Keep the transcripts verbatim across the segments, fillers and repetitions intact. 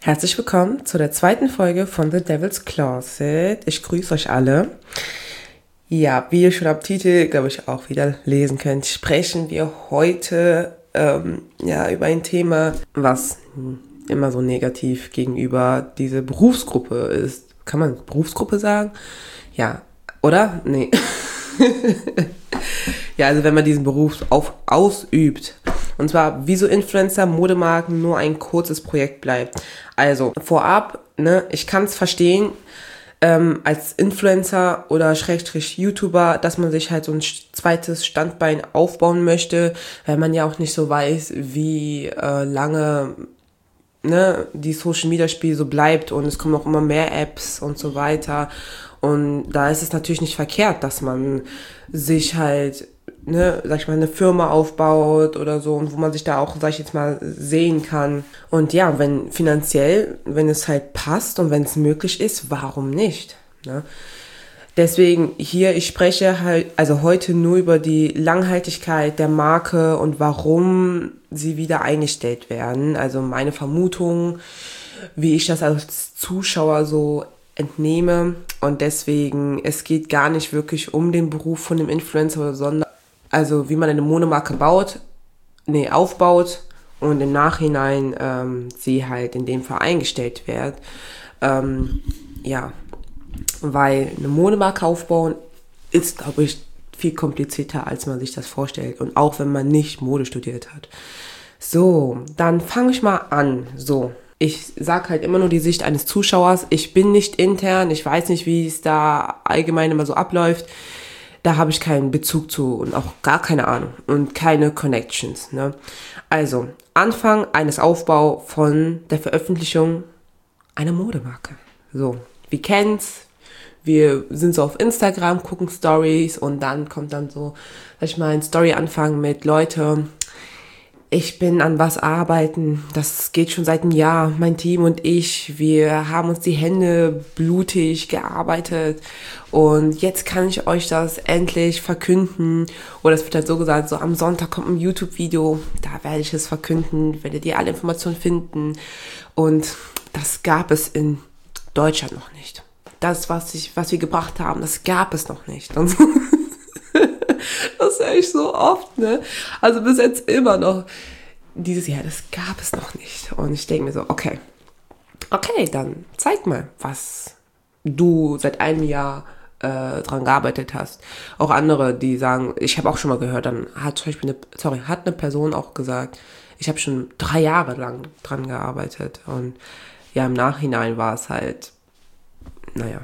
Herzlich willkommen zu der zweiten Folge von The Devil's Closet. Ich grüße euch alle. Ja, wie ihr schon am Titel, glaube ich, auch wieder lesen könnt, sprechen wir heute ähm, ja, über ein Thema, was immer so negativ gegenüber dieser Berufsgruppe ist. Kann man Berufsgruppe sagen? Ja, oder? Nee. Ja, also wenn man diesen Beruf auf, ausübt. Und zwar, wieso Influencer, Modemarken nur ein kurzes Projekt bleibt. Also vorab, ne, ich kann es verstehen, ähm, als Influencer oder Schrägstrich YouTuber, dass man sich halt so ein zweites Standbein aufbauen möchte, weil man ja auch nicht so weiß, wie äh, lange ne, die Social Media Spiel so bleibt und es kommen auch immer mehr Apps und so weiter. Und da ist es natürlich nicht verkehrt, dass man sich halt, ne, sag ich mal, eine Firma aufbaut oder so und wo man sich da auch, sag ich jetzt mal, sehen kann. Und ja, wenn finanziell, wenn es halt passt und wenn es möglich ist, warum nicht? Ne? Deswegen hier, ich spreche halt, also heute nur über die Langhaltigkeit der Marke und warum sie wieder eingestellt werden. Also meine Vermutung, wie ich das als Zuschauer so entnehme. Und deswegen, es geht gar nicht wirklich um den Beruf von dem Influencer, sondern also wie man eine Modemarke baut, nee, aufbaut und im Nachhinein ähm, sie halt in dem Fall eingestellt wird. Ähm, ja, weil eine Modemarke aufbauen ist, glaube ich, viel komplizierter, als man sich das vorstellt. Und auch wenn man nicht Mode studiert hat. So, dann fange ich mal an. So, ich sage halt immer nur die Sicht eines Zuschauers. Ich bin nicht intern, ich weiß nicht, wie es da allgemein immer so abläuft. Da habe ich keinen Bezug zu und auch gar keine Ahnung und keine Connections. Ne? Also, Anfang eines Aufbaus von der Veröffentlichung einer Modemarke. So, wir kennen's. Wir sind so auf Instagram, gucken Stories und dann kommt dann so, sag ich mal, ein Story-Anfang mit Leute, ich bin an was arbeiten, das geht schon seit einem Jahr, mein Team und ich, wir haben uns die Hände blutig gearbeitet und jetzt kann ich euch das endlich verkünden. Oder es wird halt so gesagt, so am Sonntag kommt ein YouTube-Video, da werde ich es verkünden, werdet ihr alle Informationen finden und das gab es in Deutschland noch nicht. Das, was ich, was wir gebracht haben, das gab es noch nicht. Und so. Das höre ich so oft, ne? Also bis jetzt immer noch dieses Jahr, das gab es noch nicht. Und ich denke mir so, okay, okay, dann zeig mal, was du seit einem Jahr äh, dran gearbeitet hast. Auch andere, die sagen, ich habe auch schon mal gehört, dann hat zum Beispiel eine, sorry, hat eine Person auch gesagt, ich habe schon drei Jahre lang dran gearbeitet. Und ja, im Nachhinein war es halt, naja,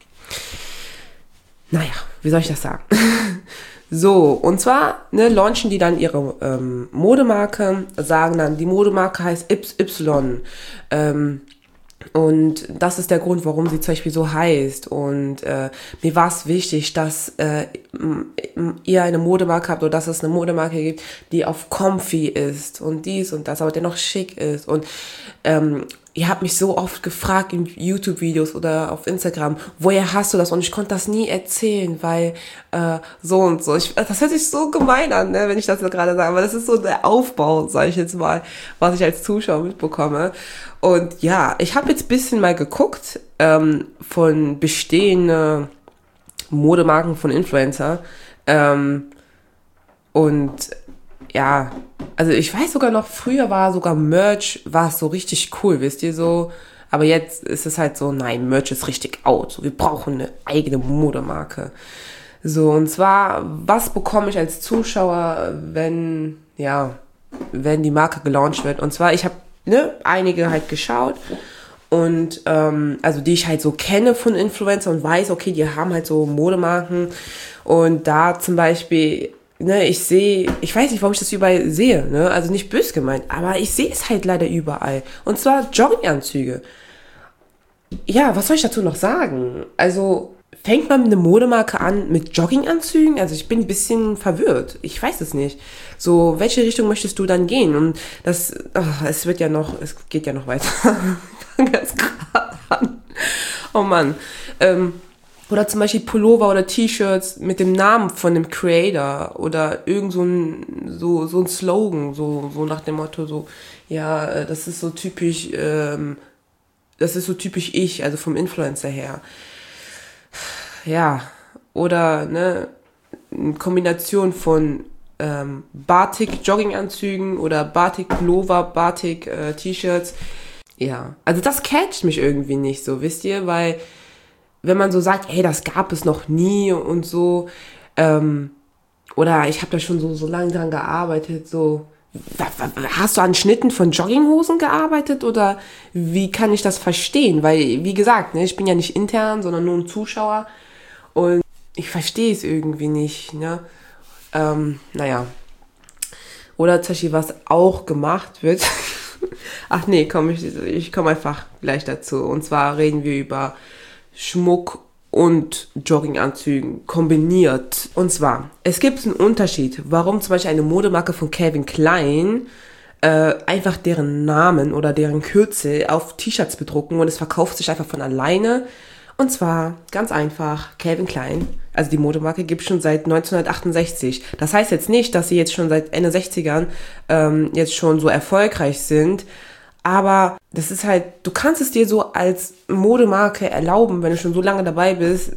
naja, wie soll ich das sagen? So, und zwar ne, launchen die dann ihre ähm, Modemarke, sagen dann, die Modemarke heißt X Y. Ähm, und das ist der Grund, warum sie zum Beispiel so heißt. Und äh, mir war es wichtig, dass äh, ihr eine Modemarke habt oder dass es eine Modemarke gibt, die auf comfy ist und dies und das, aber dennoch schick ist. Und ähm, ihr habt mich so oft gefragt in YouTube-Videos oder auf Instagram, woher hast du das? Und ich konnte das nie erzählen, weil äh, so und so. Ich, das hört sich so gemein an, ne, wenn ich das gerade sage, aber das ist so der Aufbau, sage ich jetzt mal, was ich als Zuschauer mitbekomme. Und ja, ich habe jetzt ein bisschen mal geguckt ähm, von bestehenden Modemarken von Influencer ähm, und ja, also ich weiß sogar noch, früher war sogar Merch, war es so richtig cool, wisst ihr so, aber jetzt ist es halt so, nein, Merch ist richtig out, so, wir brauchen eine eigene Modemarke. So, und zwar, was bekomme ich als Zuschauer, wenn, ja, wenn die Marke gelauncht wird? Und zwar, ich habe, ne, einige halt geschaut und, ähm, also die ich halt so kenne von Influencer und weiß, okay, die haben halt so Modemarken und da zum Beispiel, ne, ich sehe, ich weiß nicht, warum ich das überall sehe, ne, also nicht böse gemeint, aber ich sehe es halt leider überall. Und zwar Jogginganzüge. Ja, was soll ich dazu noch sagen? Also, fängt man eine Modemarke an mit Jogginganzügen? Also, ich bin ein bisschen verwirrt. Ich weiß es nicht. So, welche Richtung möchtest du dann gehen? Und das, ach, es wird ja noch, es geht ja noch weiter. Ich fange jetzt gerade an. Oh Mann. Ähm, Oder zum Beispiel Pullover oder T-Shirts mit dem Namen von dem Creator oder irgend so ein, so, so ein Slogan, so, so nach dem Motto, so, ja, das ist so typisch, ähm, das ist so typisch ich, also vom Influencer her. Ja, oder ne, eine Kombination von ähm, Batik-Jogginganzügen oder Batik-Pullover, Batik-T-Shirts. Ja, also das catcht mich irgendwie nicht so, wisst ihr, weil wenn man so sagt, hey, das gab es noch nie und so, ähm, oder ich habe da schon so, so lange dran gearbeitet, so, hast du an Schnitten von Jogginghosen gearbeitet oder wie kann ich das verstehen? Weil, wie gesagt, ne, ich bin ja nicht intern, sondern nur ein Zuschauer und ich verstehe es irgendwie nicht, ne? Ähm, naja. Oder zum Beispiel, was auch gemacht wird. Ach nee, komm, ich, ich komme einfach gleich dazu. Und zwar reden wir über Schmuck und Jogginganzügen kombiniert. Und zwar, es gibt einen Unterschied, warum zum Beispiel eine Modemarke von Calvin Klein äh, einfach deren Namen oder deren Kürzel auf T-Shirts bedrucken und es verkauft sich einfach von alleine. Und zwar ganz einfach, Calvin Klein, also die Modemarke, gibt es schon seit neunzehnhundertachtundsechzig. Das heißt jetzt nicht, dass sie jetzt schon seit Ende sechzigern ähm, jetzt schon so erfolgreich sind, aber das ist halt, du kannst es dir so als Modemarke erlauben, wenn du schon so lange dabei bist,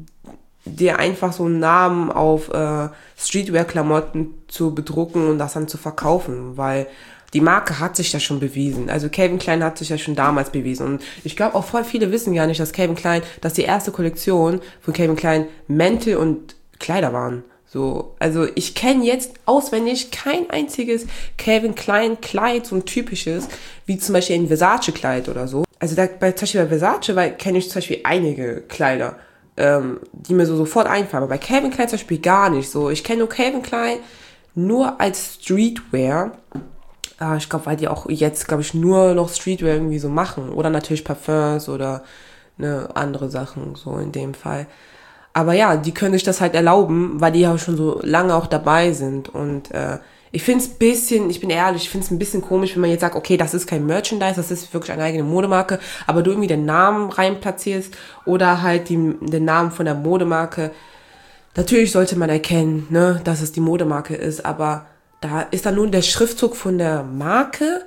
dir einfach so einen Namen auf äh, Streetwear-Klamotten zu bedrucken und das dann zu verkaufen, weil die Marke hat sich ja schon bewiesen. Also Calvin Klein hat sich ja schon damals bewiesen. Und ich glaube auch voll viele wissen gar nicht, dass Calvin Klein, dass die erste Kollektion von Calvin Klein Mäntel und Kleider waren. So, also ich kenne jetzt auswendig kein einziges Calvin Klein Kleid, so ein typisches, wie zum Beispiel ein Versace-Kleid oder so. Also da, bei, zum Beispiel bei Versace kenne ich zum Beispiel einige Kleider, ähm, die mir so sofort einfallen. Aber bei Calvin Klein zum Beispiel gar nicht so. Ich kenne nur Calvin Klein nur als Streetwear. Äh, ich glaube, weil die auch jetzt, glaube ich, nur noch Streetwear irgendwie so machen. Oder natürlich Parfums oder ne, andere Sachen, so in dem Fall. Aber ja, die können sich das halt erlauben, weil die ja schon so lange auch dabei sind. Und äh, ich finde es ein bisschen, ich bin ehrlich, ich finde es ein bisschen komisch, wenn man jetzt sagt, okay, das ist kein Merchandise, das ist wirklich eine eigene Modemarke, aber du irgendwie den Namen rein platzierst oder halt die, den Namen von der Modemarke. Natürlich sollte man erkennen, ne, dass es die Modemarke ist, aber da ist dann nun der Schriftzug von der Marke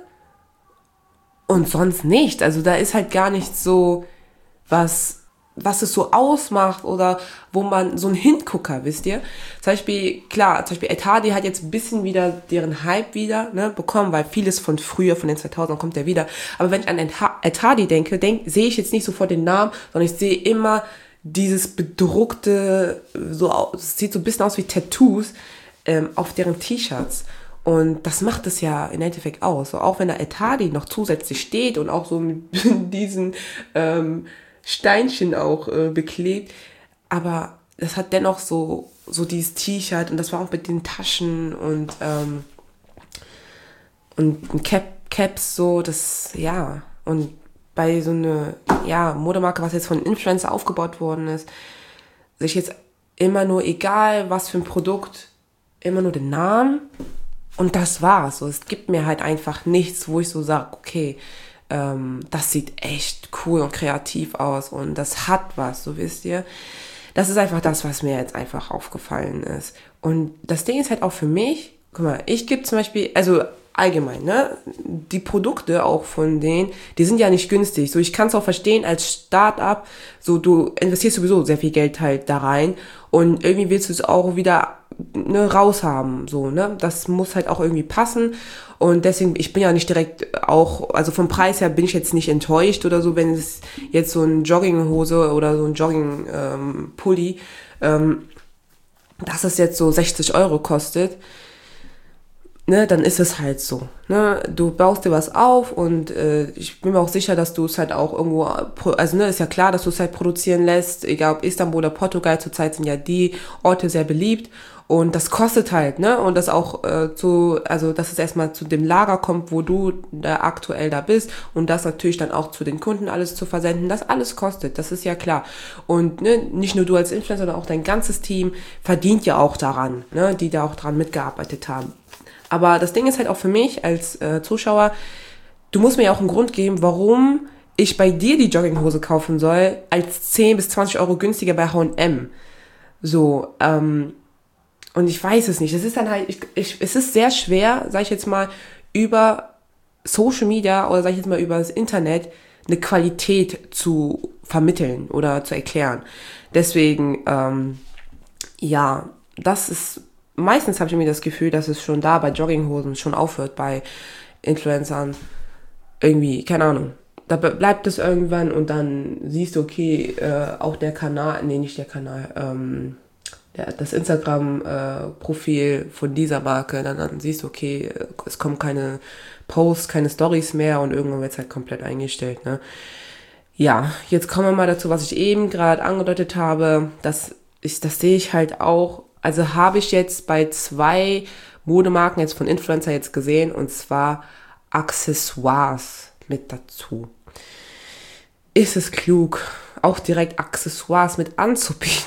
und sonst nicht. Also da ist halt gar nicht so was, was es so ausmacht oder wo man so ein Hingucker, wisst ihr? Zum Beispiel, klar, zum Beispiel Ed Hardy hat jetzt ein bisschen wieder deren Hype wieder ne, bekommen, weil vieles von früher, von den zweitausendern kommt der wieder. Aber wenn ich an Ed Hardy denke, denk, sehe ich jetzt nicht sofort den Namen, sondern ich sehe immer dieses bedruckte, so, es sieht so ein bisschen aus wie Tattoos, ähm, auf deren T-Shirts. Und das macht es ja im Endeffekt aus. So, auch wenn der Ed Hardy noch zusätzlich steht und auch so mit diesen ähm, Steinchen auch äh, beklebt. Aber das hat dennoch so, so dieses T-Shirt und das war auch mit den Taschen und, ähm, und Cap, Caps so, das, ja. Und bei so einer, ja, Modemarke, was jetzt von Influencer aufgebaut worden ist, sich jetzt immer nur, egal was für ein Produkt, immer nur den Namen und das war's. So, es gibt mir halt einfach nichts, wo ich so sage, okay, ähm, das sieht echt cool und kreativ aus und das hat was, so wisst ihr. Das ist einfach das, was mir jetzt einfach aufgefallen ist. Und das Ding ist halt auch für mich, guck mal, ich gebe zum Beispiel, also allgemein, ne, die Produkte auch von denen, die sind ja nicht günstig. So, ich kann es auch verstehen als Start-up, so du investierst sowieso sehr viel Geld halt da rein und irgendwie willst du es auch wieder ne, raushaben, so, ne, das muss halt auch irgendwie passen und deswegen, ich bin ja nicht direkt auch, also vom Preis her bin ich jetzt nicht enttäuscht oder so, wenn es jetzt so ein Jogginghose oder so ein Jogging-Pulli, ähm, dass es jetzt so sechzig Euro kostet, ne, dann ist es halt so. Ne? Du baust dir was auf und äh, ich bin mir auch sicher, dass du es halt auch irgendwo, also ne, ist ja klar, dass du es halt produzieren lässt, egal ob Istanbul oder Portugal, zurzeit sind ja die Orte sehr beliebt und das kostet halt, ne, und das auch äh, zu, also dass es erstmal zu dem Lager kommt, wo du da aktuell da bist und das natürlich dann auch zu den Kunden alles zu versenden, das alles kostet, das ist ja klar. Und ne, nicht nur du als Influencer, sondern auch dein ganzes Team verdient ja auch daran, ne, die da auch dran mitgearbeitet haben. Aber das Ding ist halt auch für mich als äh, Zuschauer, du musst mir ja auch einen Grund geben, warum ich bei dir die Jogginghose kaufen soll, als zehn bis zwanzig Euro günstiger bei H und M. So, ähm, und ich weiß es nicht. Es ist dann halt, ich, ich, es ist sehr schwer, sag ich jetzt mal, über Social Media oder sag ich jetzt mal über das Internet eine Qualität zu vermitteln oder zu erklären. Deswegen, ähm, ja, das ist, meistens habe ich irgendwie das Gefühl, dass es schon da bei Jogginghosen schon aufhört, bei Influencern. Irgendwie, keine Ahnung. Da bleibt es irgendwann und dann siehst du, okay, äh, auch der Kanal, nee, nicht der Kanal, ähm, der, das Instagram-Profil äh, von dieser Marke, dann, dann siehst du, okay, es kommen keine Posts, keine Stories mehr und irgendwann wird es halt komplett eingestellt, ne? Ja, jetzt kommen wir mal dazu, was ich eben gerade angedeutet habe. Das, ist, das sehe ich halt auch. Also habe ich jetzt bei zwei Modemarken jetzt von Influencer jetzt gesehen, und zwar Accessoires mit dazu. Ist es klug, auch direkt Accessoires mit anzubieten?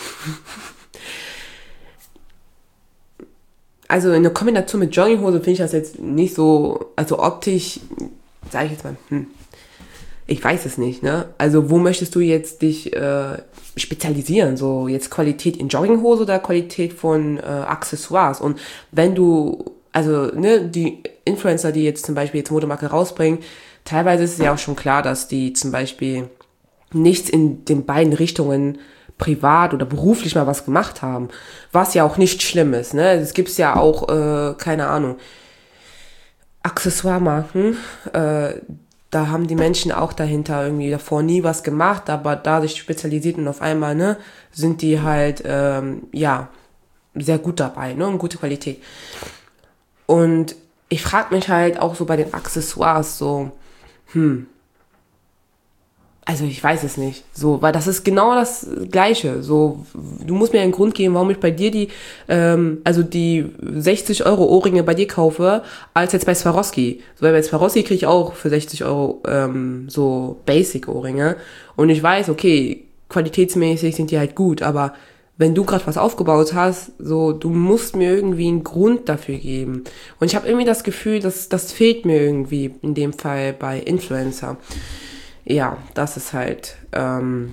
Also in der Kombination mit Jogginghose finde ich das jetzt nicht so, also optisch, sage ich jetzt mal, hm, ich weiß es nicht, ne? Also wo möchtest du jetzt dich äh, spezialisieren? So jetzt Qualität in Jogginghose oder Qualität von äh, Accessoires? Und wenn du, also ne, die Influencer, die jetzt zum Beispiel jetzt Modemarke rausbringen, teilweise ist es ja auch schon klar, dass die zum Beispiel nichts in den beiden Richtungen privat oder beruflich mal was gemacht haben, was ja auch nicht schlimm ist, ne? Es gibt ja auch, äh, keine Ahnung, Accessoire-Marken, äh, da haben die Menschen auch dahinter irgendwie davor nie was gemacht, aber da sich spezialisiert und auf einmal, ne, sind die halt, ähm, ja, sehr gut dabei, ne, und gute Qualität. Und ich frage mich halt auch so bei den Accessoires so, hm, also ich weiß es nicht, so, weil das ist genau das Gleiche, so, du musst mir einen Grund geben, warum ich bei dir die, ähm, also die sechzig Euro Ohrringe bei dir kaufe, als jetzt bei Swarovski, so, weil bei Swarovski kriege ich auch für sechzig Euro, ähm, so Basic Ohrringe, und ich weiß, okay, qualitätsmäßig sind die halt gut, aber wenn du gerade was aufgebaut hast, so, du musst mir irgendwie einen Grund dafür geben, und ich habe irgendwie das Gefühl, dass das fehlt mir irgendwie in dem Fall bei Influencer. Ja, das ist halt ähm,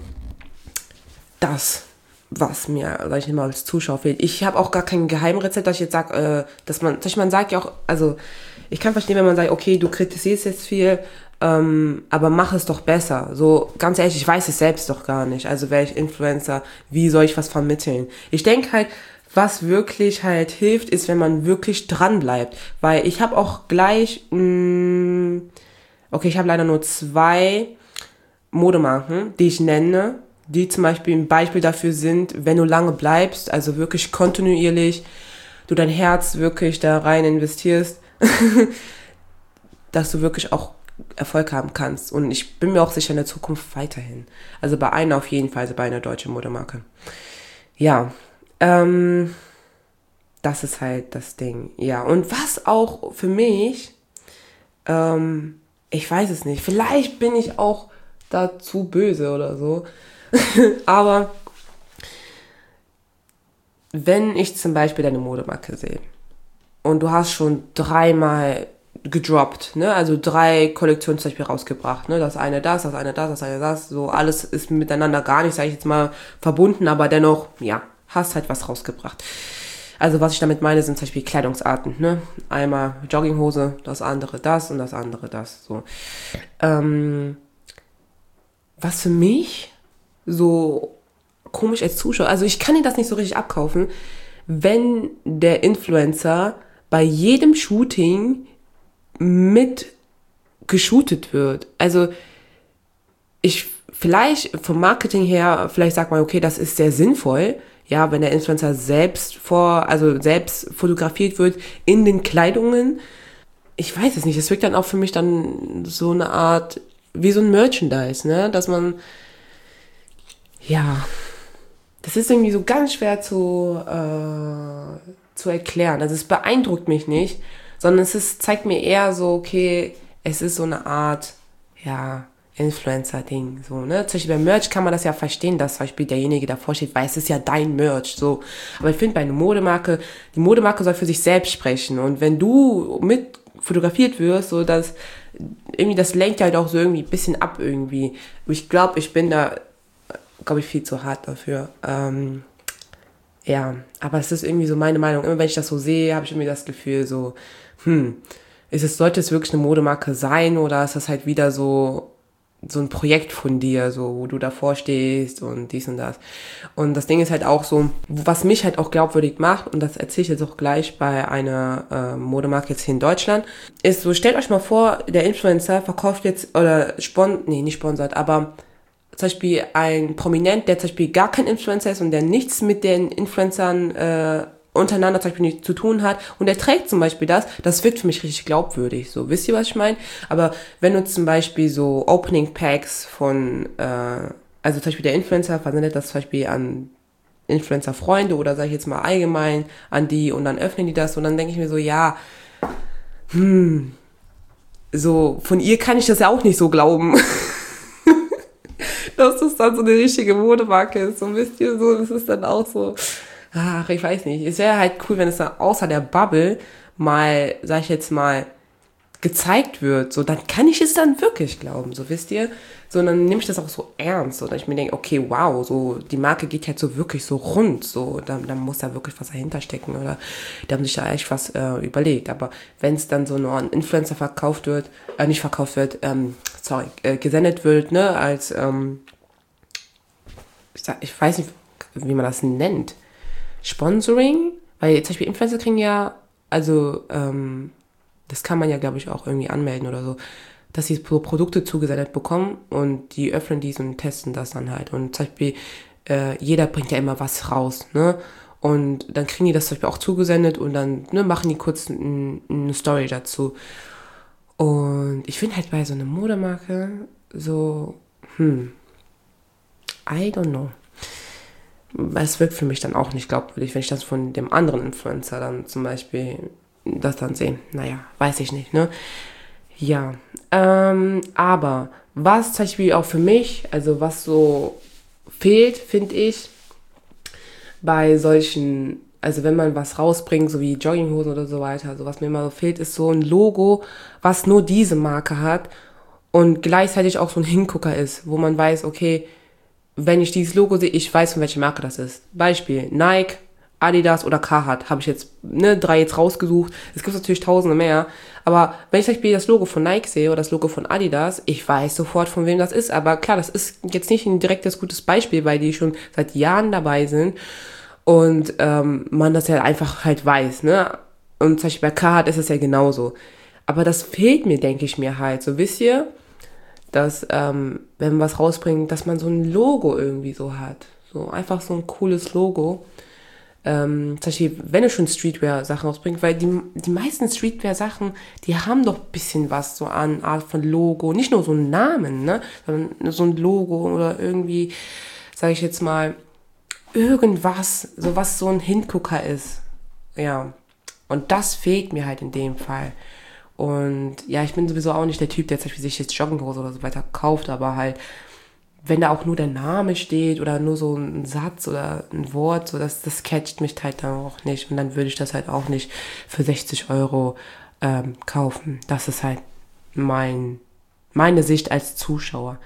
das, was mir, sag ich mal, als Zuschauer fehlt. Ich habe auch gar kein Geheimrezept, dass ich jetzt sage, äh, dass man, dass man sagt ja auch, also ich kann verstehen, wenn man sagt, okay, du kritisierst jetzt viel, ähm, aber mach es doch besser. So, ganz ehrlich, ich weiß es selbst doch gar nicht. Also wäre ich Influencer, wie soll ich was vermitteln? Ich denke halt, was wirklich halt hilft, ist, wenn man wirklich dran bleibt. Weil ich habe auch gleich, mh, okay, ich habe leider nur zwei Modemarken, die ich nenne, die zum Beispiel ein Beispiel dafür sind, wenn du lange bleibst, also wirklich kontinuierlich, du dein Herz wirklich da rein investierst, dass du wirklich auch Erfolg haben kannst. Und ich bin mir auch sicher in der Zukunft weiterhin. Also bei einer auf jeden Fall, also bei einer deutschen Modemarke. Ja, ähm, das ist halt das Ding. Ja, und was auch für mich, ähm, ich weiß es nicht, vielleicht bin ich auch dazu böse oder so, aber wenn ich zum Beispiel deine Modemarke sehe und du hast schon dreimal gedroppt, ne, also drei Kollektionen zum Beispiel rausgebracht, ne, das eine das, das eine das, das eine das, so alles ist miteinander gar nicht, sage ich jetzt mal, verbunden, aber dennoch, ja, hast halt was rausgebracht. Also was ich damit meine, sind zum Beispiel Kleidungsarten, ne? Einmal Jogginghose, das andere das und das andere das, so. Ähm, was für mich so komisch als Zuschauer, also ich kann dir das nicht so richtig abkaufen, wenn der Influencer bei jedem Shooting mit geshootet wird. Also ich, vielleicht vom Marketing her, vielleicht sagt man, okay, das ist sehr sinnvoll, ja, wenn der Influencer selbst vor, also selbst fotografiert wird in den Kleidungen. Ich weiß es nicht, es wirkt dann auch für mich dann so eine Art, wie so ein Merchandise, ne, dass man, ja, das ist irgendwie so ganz schwer zu, äh, zu erklären. Also es beeindruckt mich nicht, sondern es ist, zeigt mir eher so, okay, es ist so eine Art, ja, Influencer-Ding, so, ne? Zum Beispiel bei Merch kann man das ja verstehen, dass zum Beispiel derjenige davor steht, weil es ist ja dein Merch, so. Aber ich finde bei einer Modemarke, die Modemarke soll für sich selbst sprechen. Und wenn du mit fotografiert wirst, so, dass irgendwie, das lenkt halt auch so irgendwie ein bisschen ab irgendwie. Ich glaube, ich bin da, glaube ich, viel zu hart dafür. Ähm, ja, aber es ist irgendwie so meine Meinung. Immer wenn ich das so sehe, habe ich irgendwie das Gefühl so, hm, ist es, sollte es wirklich eine Modemarke sein oder ist das halt wieder so so ein Projekt von dir, so, wo du davor stehst und dies und das. Und das Ding ist halt auch so, was mich halt auch glaubwürdig macht, und das erzähle ich jetzt auch gleich bei einer äh, Modemarke jetzt hier in Deutschland, ist so, stellt euch mal vor, der Influencer verkauft jetzt, oder spon, nee, nicht sponsert, aber zum Beispiel ein Prominent, der zum Beispiel gar kein Influencer ist und der nichts mit den Influencern äh, untereinander zum Beispiel nicht zu tun hat und der trägt zum Beispiel das, das wirkt für mich richtig glaubwürdig. So, wisst ihr, was ich meine? Aber wenn du zum Beispiel so Opening Packs von, äh, also zum Beispiel der Influencer versendet das zum Beispiel an Influencer-Freunde oder sag ich jetzt mal allgemein an die und dann öffnen die das und dann denke ich mir so, ja, hm, so, von ihr kann ich das ja auch nicht so glauben. Dass das dann so eine richtige Modemarke ist. So wisst ihr, so, das ist dann auch so, ach, ich weiß nicht. Es wäre halt cool, wenn es dann außer der Bubble mal, sag ich jetzt mal, gezeigt wird. So, dann kann ich es dann wirklich glauben, so wisst ihr. So, dann nehme ich das auch so ernst. So, dass ich mir denke, okay, wow, so, die Marke geht halt so wirklich so rund. So, da, da muss da wirklich was dahinter stecken. Oder die haben sich da echt was äh, überlegt. Aber wenn es dann so nur an Influencer verkauft wird, äh, nicht verkauft wird, ähm, sorry, äh, gesendet wird, ne, als, ähm, ich, sag, ich weiß nicht, wie man das nennt. Sponsoring, weil zum Beispiel Influencer kriegen ja, also, ähm, das kann man ja, glaube ich, auch irgendwie anmelden oder so, dass sie so Produkte zugesendet bekommen und die öffnen dies und testen das dann halt. Und zum Beispiel, äh, jeder bringt ja immer was raus, ne? Und dann kriegen die das zum Beispiel auch zugesendet und dann ne, machen die kurz ein, eine Story dazu. Und ich finde halt bei so einer Modemarke so, hm, I don't know. Es wirkt für mich dann auch nicht glaubwürdig, wenn ich das von dem anderen Influencer dann zum Beispiel das dann sehe. Naja, weiß ich nicht, ne? Ja, ähm, aber was zum Beispiel auch für mich, also was so fehlt, finde ich, bei solchen, also wenn man was rausbringt, so wie Jogginghosen oder so weiter, also was mir immer so fehlt, ist so ein Logo, was nur diese Marke hat und gleichzeitig auch so ein Hingucker ist, wo man weiß, okay, wenn ich dieses Logo sehe, ich weiß, von welcher Marke das ist. Beispiel, Nike, Adidas oder Carhartt, habe ich jetzt, ne, drei jetzt rausgesucht. Es gibt natürlich tausende mehr, aber wenn ich zum Beispiel das Logo von Nike sehe oder das Logo von Adidas, ich weiß sofort, von wem das ist, aber klar, das ist jetzt nicht ein direktes gutes Beispiel, weil die schon seit Jahren dabei sind und ähm, man das ja einfach halt weiß, ne, und zum Beispiel bei Carhartt ist es ja genauso, aber das fehlt mir, denke ich mir halt, so wisst ihr, dass, ähm, wenn man was rausbringt, dass man so ein Logo irgendwie so hat, so einfach so ein cooles Logo. Ähm, zum Beispiel, wenn du schon Streetwear-Sachen rausbringst, weil die, die meisten Streetwear-Sachen, die haben doch ein bisschen was so an Art von Logo, nicht nur so einen Namen, ne, sondern so ein Logo oder irgendwie, sage ich jetzt mal, irgendwas, so was so ein Hingucker ist, ja, und das fehlt mir halt in dem Fall. Und ja, ich bin sowieso auch nicht der Typ, der zum Beispiel sich jetzt Jogginghose oder so weiter kauft, aber halt, wenn da auch nur der Name steht oder nur so ein Satz oder ein Wort, so das, das catcht mich halt dann auch nicht. Und dann würde ich das halt auch nicht für sechzig Euro ähm, kaufen. Das ist halt mein, meine Sicht als Zuschauer.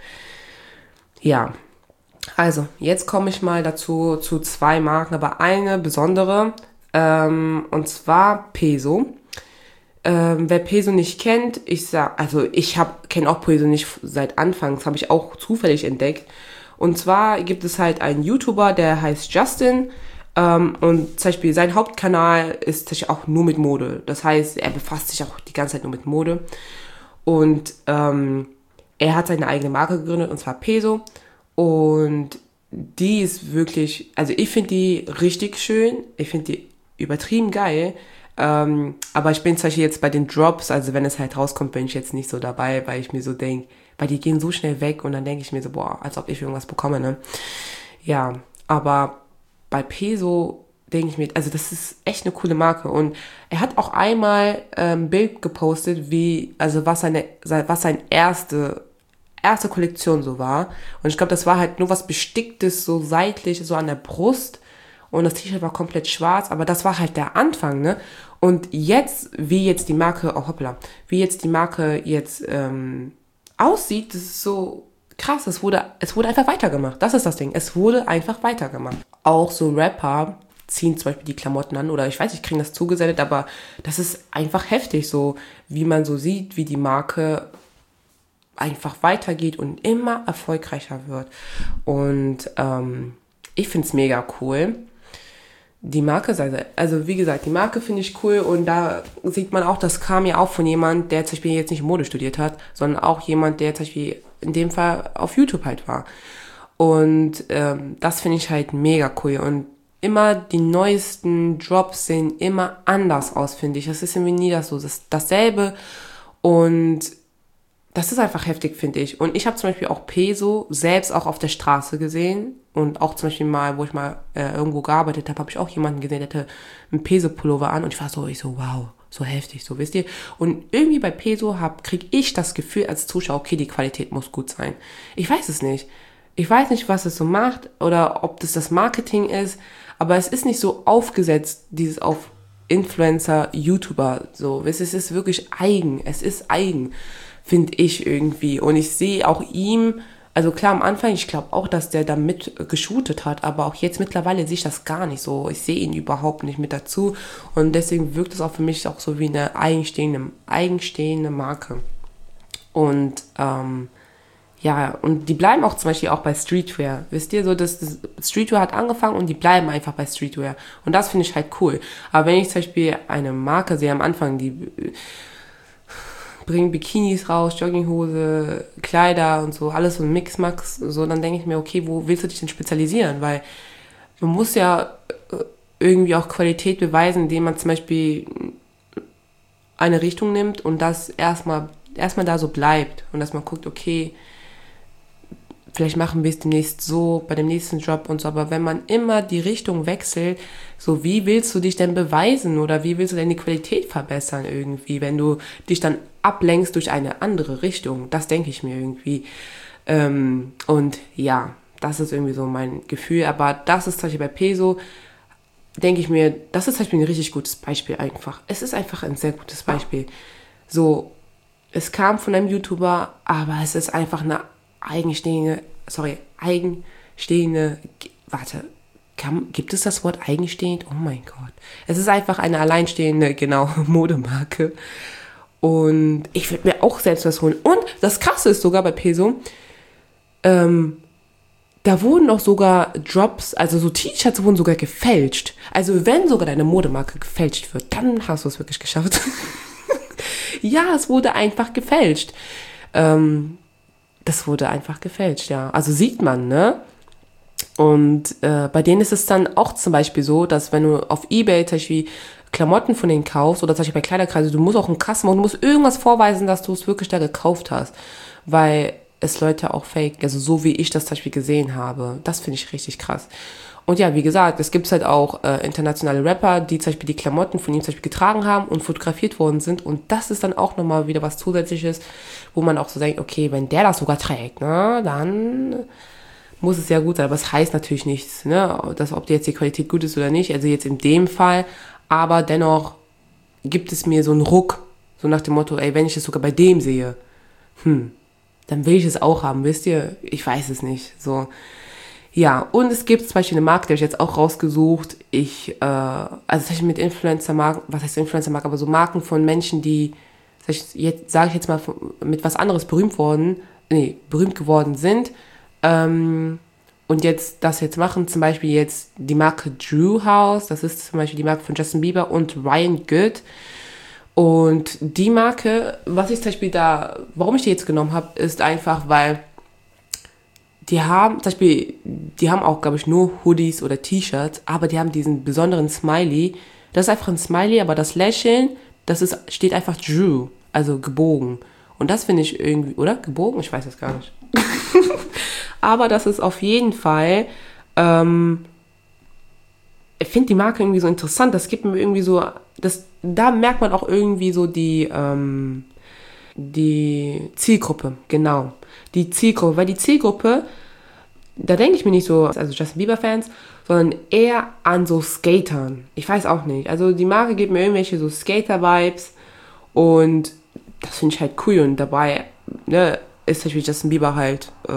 Ja, also jetzt komme ich mal dazu zu zwei Marken, aber eine besondere, ähm, und zwar Peso. Ähm, wer Peso nicht kennt, ich sag, also ich hab kenne auch Peso nicht seit Anfang, das habe ich auch zufällig entdeckt. Und zwar gibt es halt einen YouTuber, der heißt Justin, ähm, und zum Beispiel sein Hauptkanal ist zum Beispiel auch nur mit Mode. Das heißt, er befasst sich auch die ganze Zeit nur mit Mode. Und ähm, er hat seine eigene Marke gegründet, und zwar Peso. Und die ist wirklich, also ich finde die richtig schön, ich finde die übertrieben geil. Ähm, aber ich bin zum Beispiel jetzt bei den Drops, also wenn es halt rauskommt, bin ich jetzt nicht so dabei, weil ich mir so denke, weil die gehen so schnell weg und dann denke ich mir so, boah, als ob ich irgendwas bekomme, ne? Ja, aber bei Peso denke ich mir, also das ist echt eine coole Marke und er hat auch einmal ein ähm, Bild gepostet, wie, also was seine, was seine erste, erste Kollektion so war und ich glaube, das war halt nur was Besticktes, so seitlich, so an der Brust. Und das T-Shirt war komplett schwarz, aber das war halt der Anfang, ne? Und jetzt, wie jetzt die Marke, oh hoppla, wie jetzt die Marke jetzt ähm, aussieht, das ist so krass. Es wurde, es wurde einfach weitergemacht. Das ist das Ding. Es wurde einfach weitergemacht. Auch so Rapper ziehen zum Beispiel die Klamotten an oder ich weiß, ich kriege das zugesendet, aber das ist einfach heftig, so wie man so sieht, wie die Marke einfach weitergeht und immer erfolgreicher wird. Und ähm, ich finde es mega cool. Die Marke, also wie gesagt, die Marke finde ich cool und da sieht man auch, das kam ja auch von jemand, der zum Beispiel jetzt nicht Mode studiert hat, sondern auch jemand, der zum Beispiel in dem Fall auf YouTube halt war. Und ähm, das finde ich halt mega cool und immer die neuesten Drops sehen immer anders aus, finde ich. Das ist irgendwie nie das so, das, dasselbe und das ist einfach heftig, finde ich. Und ich habe zum Beispiel auch Peso selbst auch auf der Straße gesehen. Und auch zum Beispiel mal, wo ich mal äh, irgendwo gearbeitet habe, habe ich auch jemanden gesehen, der hatte einen Peso-Pullover an. Und ich war so, ich so, wow, so heftig, so, wisst ihr. Und irgendwie bei Peso hab, krieg ich das Gefühl als Zuschauer, okay, die Qualität muss gut sein. Ich weiß es nicht. Ich weiß nicht, was es so macht oder ob das das Marketing ist. Aber es ist nicht so aufgesetzt, dieses auf Influencer, YouTuber, so. Es ist wirklich eigen. Es ist eigen. Finde ich irgendwie. Und ich sehe auch ihm, also klar am Anfang, ich glaube auch, dass der da mit geshootet hat, aber auch jetzt mittlerweile sehe ich das gar nicht so. Ich sehe ihn überhaupt nicht mit dazu und deswegen wirkt es auch für mich auch so wie eine eigenstehende, eigenstehende Marke. Und ähm, ja, und die bleiben auch zum Beispiel auch bei Streetwear. Wisst ihr, so das, das Streetwear hat angefangen und die bleiben einfach bei Streetwear. Und das finde ich halt cool. Aber wenn ich zum Beispiel eine Marke sehe am Anfang, die bringen Bikinis raus, Jogginghose, Kleider und so, alles so ein Mix-Max, so, dann denke ich mir, okay, wo willst du dich denn spezialisieren? Weil man muss ja irgendwie auch Qualität beweisen, indem man zum Beispiel eine Richtung nimmt und das erstmal erstmal da so bleibt und dass man guckt, okay, vielleicht machen wir es demnächst so, bei dem nächsten Job und so, aber wenn man immer die Richtung wechselt, so wie willst du dich denn beweisen oder wie willst du denn die Qualität verbessern irgendwie, wenn du dich dann ablenkst durch eine andere Richtung, das denke ich mir irgendwie. Ähm, und ja, das ist irgendwie so mein Gefühl, aber das ist zum Beispiel bei Peso, denke ich mir, das ist zum Beispiel ein richtig gutes Beispiel einfach. Es ist einfach ein sehr gutes Beispiel. So, es kam von einem YouTuber, aber es ist einfach eine eigenstehende, sorry, eigenstehende, warte, kann, gibt es das Wort eigenstehend? Oh mein Gott. Es ist einfach eine alleinstehende, genau, Modemarke. Und ich würde mir auch selbst was holen. Und das Krasse ist sogar bei Peso, ähm, da wurden auch sogar Drops, also so T-Shirts wurden sogar gefälscht. Also wenn sogar deine Modemarke gefälscht wird, dann hast du es wirklich geschafft. Ja, es wurde einfach gefälscht. Ähm, das wurde einfach gefälscht, ja. Also sieht man, ne? Und äh, bei denen ist es dann auch zum Beispiel so, dass wenn du auf eBay zum Beispiel Klamotten von denen kaufst oder zum Beispiel bei Kleiderkreise, du musst auch einen Kasten machen, du musst irgendwas vorweisen, dass du es wirklich da gekauft hast. Weil es Leute auch fake, also so wie ich das zum Beispiel gesehen habe. Das finde ich richtig krass. Und ja, wie gesagt, es gibt halt auch äh, internationale Rapper, die zum Beispiel die Klamotten von ihm zum Beispiel getragen haben und fotografiert worden sind. Und das ist dann auch nochmal wieder was Zusätzliches, wo man auch so denkt, okay, wenn der das sogar trägt, ne, dann muss es ja gut sein. Aber es heißt natürlich nichts, ne, dass, ob die jetzt die Qualität gut ist oder nicht. Also jetzt in dem Fall. Aber dennoch gibt es mir so einen Ruck, so nach dem Motto, ey, wenn ich es sogar bei dem sehe, hm, dann will ich es auch haben, wisst ihr? Ich weiß es nicht, so. Ja, und es gibt zum Beispiel eine Marke, die habe ich jetzt auch rausgesucht. Ich, äh, also das heißt mit Influencer-Marken, was heißt Influencer-Marken, aber so Marken von Menschen, die, sag ich jetzt, sage ich jetzt mal, mit was anderes berühmt worden, nee, berühmt geworden sind, ähm, und jetzt das jetzt machen, zum Beispiel jetzt die Marke Drew House, das ist zum Beispiel die Marke von Justin Bieber und Ryan Good. Und die Marke, was ich zum Beispiel da, warum ich die jetzt genommen habe, ist einfach, weil die haben, zum Beispiel, die haben auch, glaube ich, nur Hoodies oder T-Shirts, aber die haben diesen besonderen Smiley. Das ist einfach ein Smiley, aber das Lächeln, das ist, steht einfach Drew, also gebogen. Und das finde ich irgendwie, oder? Gebogen? Ich weiß es gar nicht. Aber das ist auf jeden Fall, ähm, ich finde die Marke irgendwie so interessant. Das gibt mir irgendwie so, das, da merkt man auch irgendwie so die, ähm, die Zielgruppe, genau. Die Zielgruppe, weil die Zielgruppe, da denke ich mir nicht so, also Justin Bieber-Fans, sondern eher an so Skatern. Ich weiß auch nicht. Also die Marke gibt mir irgendwelche so Skater-Vibes und das finde ich halt cool. Und dabei, ne, ist zum Beispiel Justin Bieber halt, äh,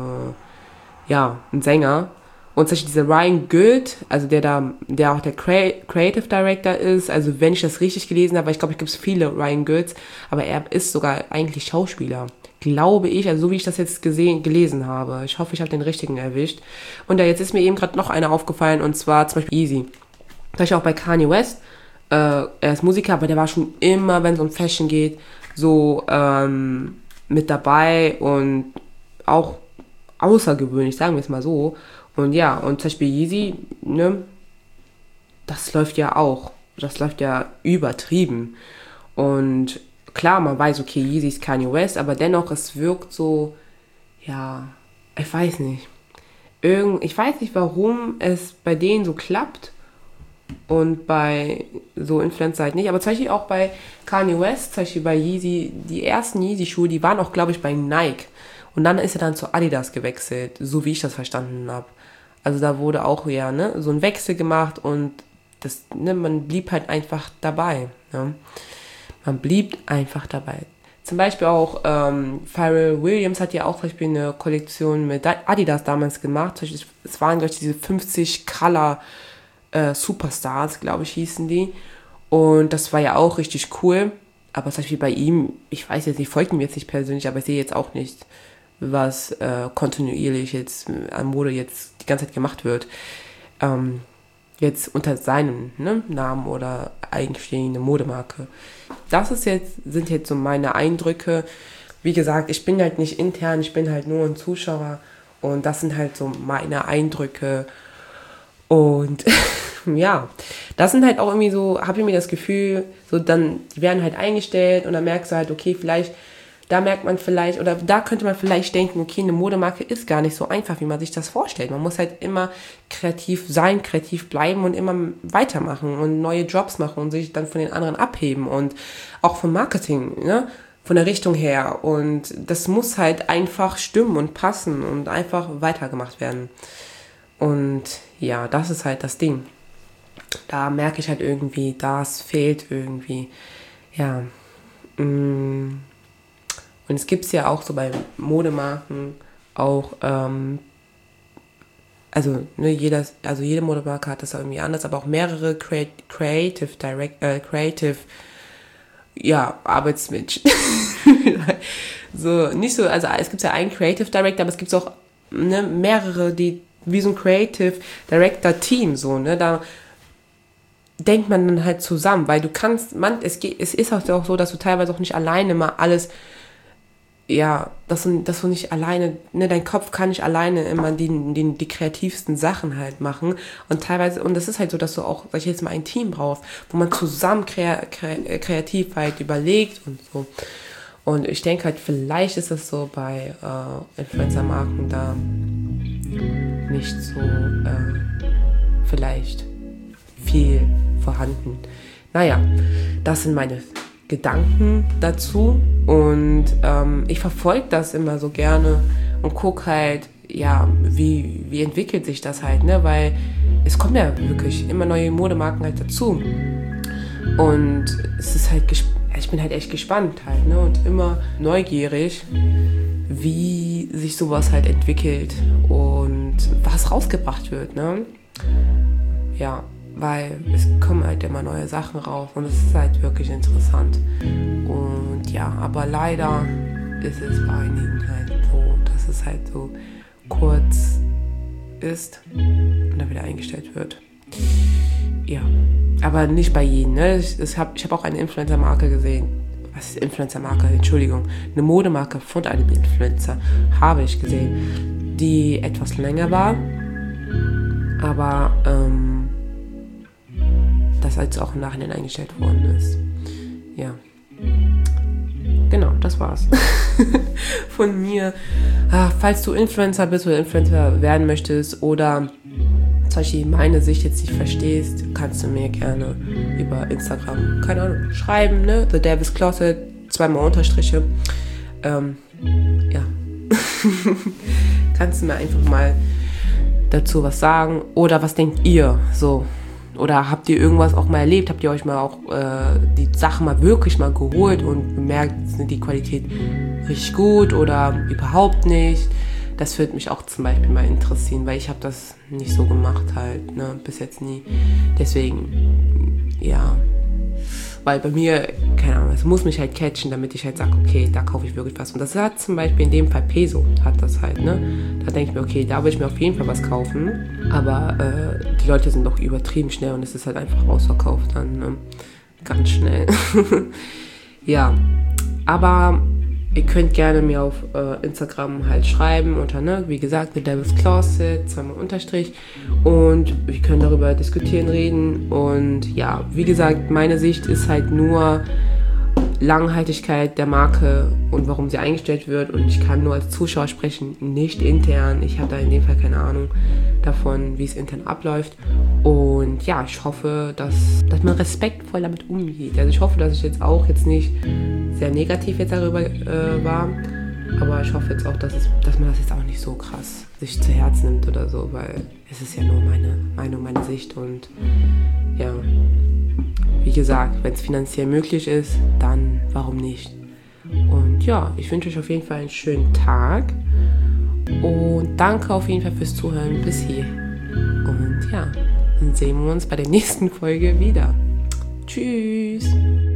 ja, ein Sänger. Und zum Beispiel dieser Ryan Good, also der da, der auch der Creative Director ist, also wenn ich das richtig gelesen habe, weil ich glaube, es gibt viele Ryan Goods, aber er ist sogar eigentlich Schauspieler, glaube ich, also so wie ich das jetzt gesehen, gelesen habe. Ich hoffe, ich habe den richtigen erwischt. Und ja, jetzt ist mir eben gerade noch einer aufgefallen, und zwar zum Beispiel Yeezy. Das habe ich auch bei Kanye West. Äh, er ist Musiker, aber der war schon immer, wenn es um Fashion geht, so ähm, mit dabei und auch außergewöhnlich, sagen wir es mal so. Und ja, und zum Beispiel Yeezy, ne, das läuft ja auch. Das läuft ja übertrieben. Und klar, man weiß, okay, Yeezy ist Kanye West, aber dennoch, es wirkt so, ja, ich weiß nicht. Irgend, ich weiß nicht, warum es bei denen so klappt und bei so Influencer halt nicht. Aber zum Beispiel auch bei Kanye West, zum Beispiel bei Yeezy, die ersten Yeezy-Schuhe, die waren auch, glaube ich, bei Nike. Und dann ist er dann zu Adidas gewechselt, so wie ich das verstanden habe. Also da wurde auch ja, ne, so ein Wechsel gemacht und das, ne, man blieb halt einfach dabei. Ne? Man blieb einfach dabei. Zum Beispiel auch ähm, Pharrell Williams hat ja auch zum Beispiel eine Kollektion mit Adidas damals gemacht. Zum Beispiel, es waren, glaube ich, diese fünfzig Color äh, Superstars, glaube ich, hießen die. Und das war ja auch richtig cool. Aber zum Beispiel bei ihm, ich weiß jetzt nicht, folgt ihm jetzt nicht persönlich, aber ich sehe jetzt auch nicht, was äh, kontinuierlich jetzt an Mode jetzt die ganze Zeit gemacht wird. Ähm, jetzt unter seinem, ne, Namen oder eigenständige Modemarke. Das ist jetzt, sind jetzt so meine Eindrücke. Wie gesagt, ich bin halt nicht intern, ich bin halt nur ein Zuschauer und das sind halt so meine Eindrücke. Und ja, das sind halt auch irgendwie so, habe ich mir das Gefühl, so dann, die werden halt eingestellt und dann merkst du halt, okay, vielleicht, da merkt man vielleicht, oder da könnte man vielleicht denken, okay, eine Modemarke ist gar nicht so einfach, wie man sich das vorstellt. Man muss halt immer kreativ sein, kreativ bleiben und immer weitermachen und neue Jobs machen und sich dann von den anderen abheben und auch vom Marketing, ne, von der Richtung her. Und das muss halt einfach stimmen und passen und einfach weitergemacht werden. Und ja, das ist halt das Ding. Da merke ich halt irgendwie, das fehlt irgendwie. Ja, mh. Und es gibt es ja auch so bei Modemarken auch, ähm, also, ne, jeder, also jede Modemarke hat das irgendwie anders, aber auch mehrere Crea- Creative Direct, äh, Creative, ja, Arbeitsmenschen. So, nicht so, also es gibt ja einen Creative Director, aber es gibt auch, ne, mehrere, die wie so ein Creative Director Team, so, ne, da denkt man dann halt zusammen, weil du kannst, man, es geht, es ist auch so, dass du teilweise auch nicht alleine mal alles, ja, dass du, dass du nicht alleine, ne, dein Kopf kann nicht alleine immer die, die, die kreativsten Sachen halt machen und teilweise, und das ist halt so, dass du auch, sag ich jetzt mal, ein Team brauchst, wo man zusammen kre, kre, kreativ halt überlegt und so. Und ich denke halt, vielleicht ist das so bei äh, Influencer-Marken da nicht so, äh, vielleicht viel vorhanden. Naja, das sind meine Gedanken dazu und ähm, ich verfolge das immer so gerne und gucke halt, ja, wie, wie entwickelt sich das halt, ne, weil es kommen ja wirklich immer neue Modemarken halt dazu und es ist halt, gesp- ich bin halt echt gespannt halt, ne, und immer neugierig, wie sich sowas halt entwickelt und was rausgebracht wird, ne, ja, weil es kommen halt immer neue Sachen raus und es ist halt wirklich interessant. Und ja, aber leider ist es bei einigen halt so, dass es halt so kurz ist und dann wieder eingestellt wird. Ja, aber nicht bei jedem, ne? Ich, ich habe ich hab auch eine Influencer-Marke gesehen. Was ist Influencer-Marke? Entschuldigung. Eine Modemarke von einem Influencer habe ich gesehen, die etwas länger war, aber ähm, das als auch im Nachhinein eingestellt worden ist. Ja. Genau, das war's. Von mir. Ah, falls du Influencer bist oder Influencer werden möchtest oder zum Beispiel meine Sicht jetzt nicht verstehst, kannst du mir gerne über Instagram, keine Ahnung, schreiben, ne? The Devil's Closet, zweimal Unterstriche. Ähm, ja. Kannst du mir einfach mal dazu was sagen? Oder was denkt ihr? So. Oder habt ihr irgendwas auch mal erlebt? Habt ihr euch mal auch äh, die Sachen mal wirklich mal geholt und bemerkt, sind die Qualität richtig gut oder überhaupt nicht? Das würde mich auch zum Beispiel mal interessieren, weil ich habe das nicht so gemacht halt, ne, bis jetzt nie. Deswegen, ja. weil bei mir, keine Ahnung, es muss mich halt catchen, damit ich halt sage, okay, da kaufe ich wirklich was. Und das hat zum Beispiel in dem Fall Peso, hat das halt, ne? Da denke ich mir, okay, da will ich mir auf jeden Fall was kaufen, aber äh, die Leute sind doch übertrieben schnell und es ist halt einfach ausverkauft dann, ne? Ganz schnell. Ja, aber ihr könnt gerne mir auf äh, Instagram halt schreiben unter, ne, wie gesagt, The Devil's Closet, zweimal Unterstrich, und wir können darüber diskutieren, reden. Und ja, wie gesagt, meine Sicht ist halt nur Langhaltigkeit der Marke und warum sie eingestellt wird, und ich kann nur als Zuschauer sprechen, nicht intern. Ich habe da in dem Fall keine Ahnung davon, wie es intern abläuft. Und ja, ich hoffe, dass, dass man respektvoll damit umgeht. Also ich hoffe, dass ich jetzt auch jetzt nicht sehr negativ jetzt darüber äh, war, aber ich hoffe jetzt auch, dass, es, dass man das jetzt auch nicht so krass sich zu Herzen nimmt oder so, weil es ist ja nur meine Meinung, meine Sicht, und ja, wie gesagt, wenn es finanziell möglich ist, dann warum nicht? Und ja, ich wünsche euch auf jeden Fall einen schönen Tag und danke auf jeden Fall fürs Zuhören bis hier. Und ja, dann sehen wir uns bei der nächsten Folge wieder. Tschüss!